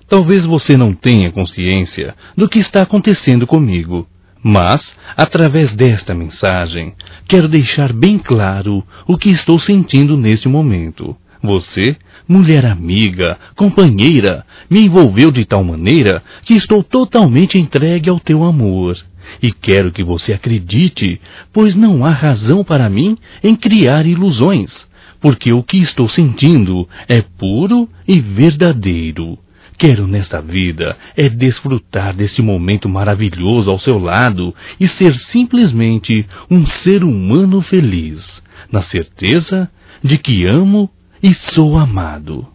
Talvez você não tenha consciência do que está acontecendo comigo, mas, através desta mensagem, quero deixar bem claro o que estou sentindo neste momento. Você, mulher amiga, companheira, me envolveu de tal maneira que estou totalmente entregue ao teu amor. E quero que você acredite, pois não há razão para mim em criar ilusões, porque o que estou sentindo é puro e verdadeiro. Quero nesta vida é desfrutar deste momento maravilhoso ao seu lado e ser simplesmente um ser humano feliz, na certeza de que amo e sou amado.